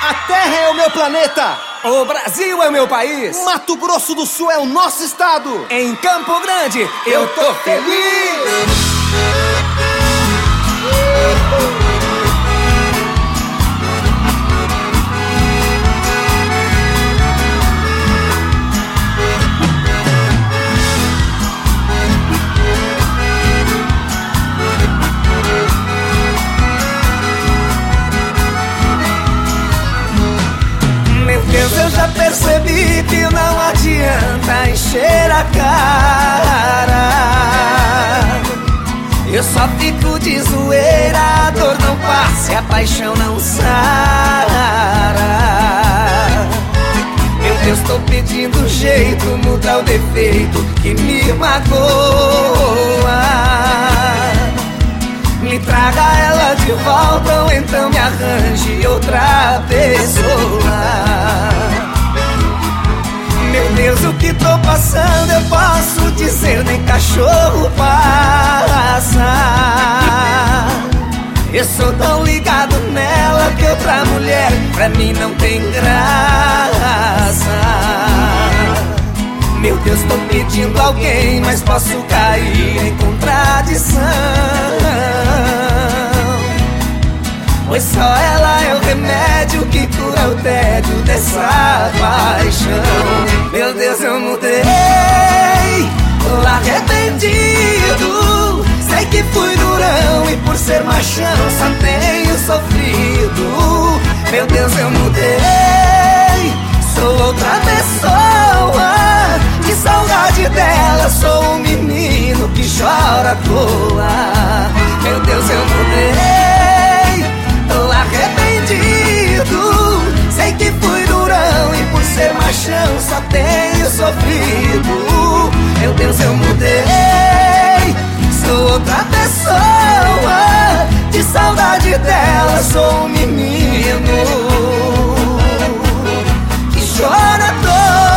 A Terra é o meu planeta. O Brasil é o meu país. Mato Grosso do Sul é o nosso estado. Em Campo Grande eu tô feliz. Meu Deus, eu já percebi que não adianta encher a cara. Eu só fico de zoeira, a dor não passa e a paixão não sara. Meu Deus, tô pedindo um jeito, mudar o defeito que me magoa. Me traga ela de volta ou então me arranje outra pessoa. Meu Deus, o que tô passando eu posso dizer, nem cachorro passa. Eu sou tão ligado nela que outra mulher pra mim não tem graça. Meu Deus, tô pedindo alguém, mas posso cair em contradição, pois só ela é o remédio que cura o tédio dessa paixão. Meu Deus, eu mudei, tô arrependido. Sei que fui durão e por ser machão só tenho sofrido. Meu Deus, eu mudei, sou outra pessoa. De saudade dela sou um menino que chora à toa. Meu Deus, eu mudei, tô arrependido. Sei que fui durão e por ser machão só tenho sofrido. Meu Deus, eu mudei, sou outra pessoa. De saudade dela sou um menino que chora à toa.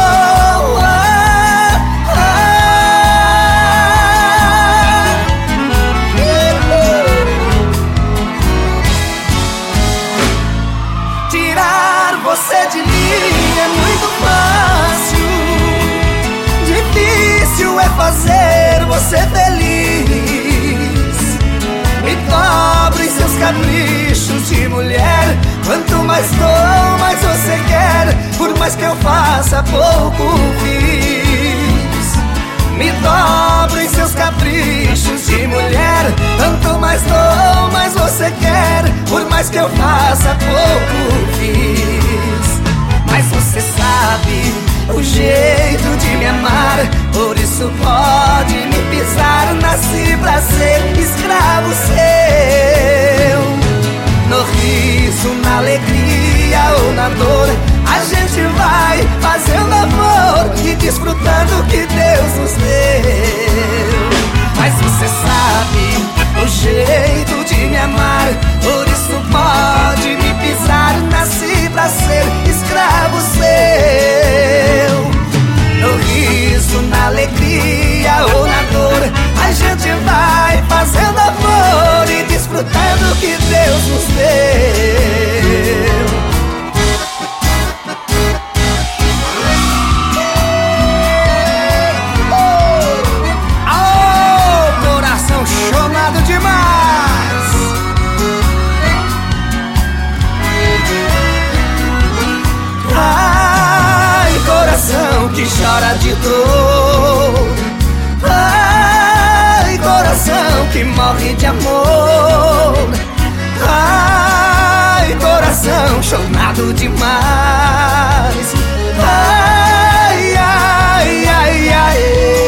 Você de mim é muito fácil, difícil é fazer você feliz. Me cobro em seus caprichos de mulher. Quanto mais dou, mais você quer. Por mais que eu faça, pouco fiz. Me dobro em seus caprichos de mulher. Quanto mais dou, mais você quer. Por mais que eu faça, pouco fiz. Mas você sabe o jeito de me amar, por isso pode me pisar. Nasci pra ser escravo seu. No riso, na alegria ou na dor, a gente vai fazendo amor e desfrutando o que Deus nos deu. Mas você sabe o jeito de me amar, por isso pode me pisar. Nasci pra ser escravo seu. No riso, na alegria ou na dor, a gente vai fazendo amor e desfrutando o que Deus nos deu. Demais. Ai, coração que chora de dor. Ai, coração que morre de amor. Ai, coração chorado demais. Ai, ai, ai, ai.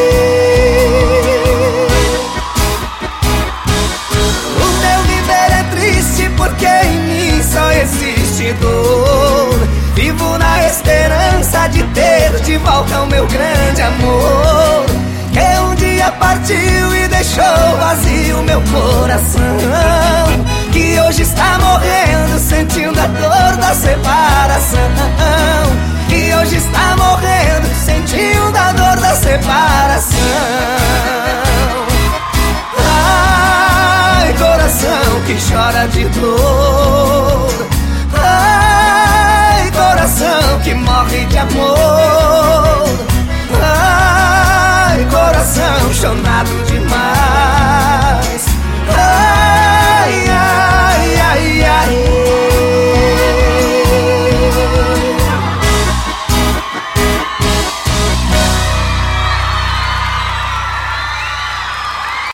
Porque em mim só existe dor. Vivo na esperança de ter de volta o meu grande amor, que um dia partiu e deixou vazio meu coração, que hoje está morrendo sentindo a dor da separação, que hoje está morrendo sentindo a dor da separação. Ai, coração que chora de dor. Ai, morre de amor. Ai, coração chamado